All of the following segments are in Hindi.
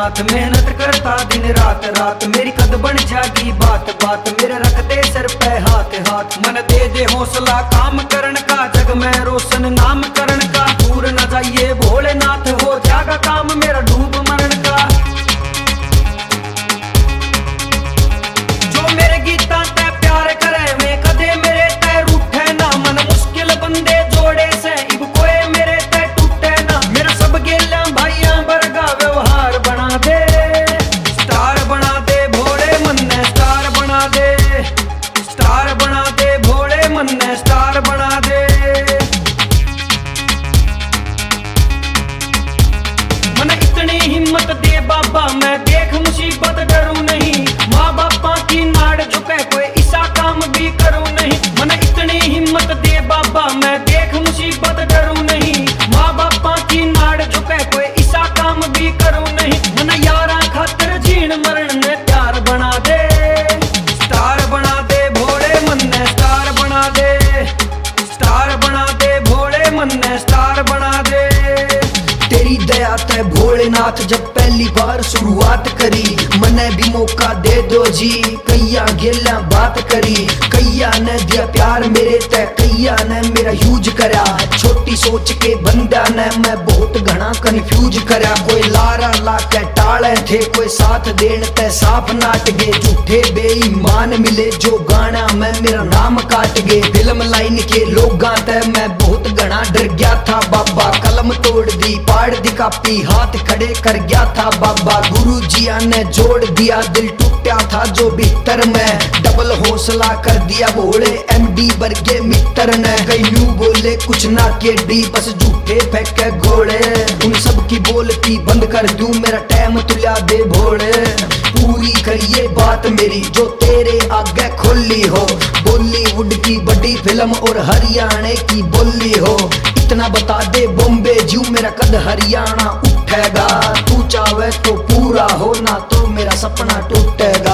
नाथ, मेहनत करता दिन रात रात, मेरी कद बन जागी बात बात, मेरे रख दे सर पे हाथ हाथ। मन दे दे हौसला काम करण का, जग में रोशन नाम करण का, दूर न जाइए भोलेनाथ, हो जागा काम मेरा डूब मरण का। जो मेरे गीता ते प्यार करे वे कदे मेरे ते रूठे ना, मन मुश्किल बंदे जोड़े से इब कोई मेरे ते टूटे ना। मेरा सब गेला भाइयां वर्गा व्यवहार बना दे, स्टार बना दे भोले मन ने स्टार बना दे, स्टार बना दे भोले मन ने स्टार बना दे। मन इतनी हिम्मत दे बाबा, मैं देख मुसीबत डरूं नहीं, माँ बापा की नाड़ झुके कोई ऐसा काम भी करूं नहीं। मन इतनी हिम्मत दे बाबा, मैं देख मुसीबत डरूं नहीं, माँ बापा की नाड़ झुके कोई ऐसा काम भी करूं नहीं। मन यारा खातिर जीण मरण ने प्यार बना दे, स्टार बना दे भोले मन ने स्टार बना दे, स्टार बना दे भोले मन ने स्टार बना दे। तेरी दया ते भोलेनाथ जब पहली बार शुरुआत करी, मने भी मौका दे दो जी, कैया गेला बात करी। कैया ने दिया प्यार मेरे ते, कैया ने मेरा यूज करा, छोटी सोच के बंदा ने मैं बहुत घना कंफ्यूज करा। कोई लारा ला के टाले थे, कोई साथ देन ते साफ नाट गए, झूठे बेईमान मिले जो गाना मैं मेरा नाम काट गए। फिल्म लाइन के लोगां ते मैं बहुत घना डर गया था बाबा, कलम तोड़ दी पाड़ दी कापी, हाथ खड़े कर गया था बाबा। गुरु जिया ने जोड़ दिया दिल टूटा था जो भीतर में, डबल हौसला कर दिया भोले MD वर्गे मित्र ने। कई यूं बोले कुछ ना के डी, बस झूठे फेंके गोले, उन सब की बोलती बंद कर दूं, मेरा टाइम तुला दे भोले। पूरी करिए बात मेरी जो तेरे आगे खोली हो, बॉलीवुड की बड़ी फिल्म और हरियाणा की बोली हो। इतना बता दे बॉम्बे जू मेरा कद हरियाणा उठेगा, तू चाहे तो पूरा हो ना तो मेरा सपना टूटेगा।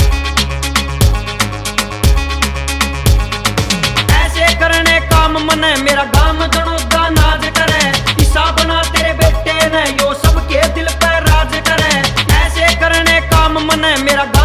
ऐसे करने काम मने मेरा गाम जनोदा नाज करे, ईसा बना तेरे बेटे ने यो सबके दिल पे राज करे। ऐसे करने काम मने मेरा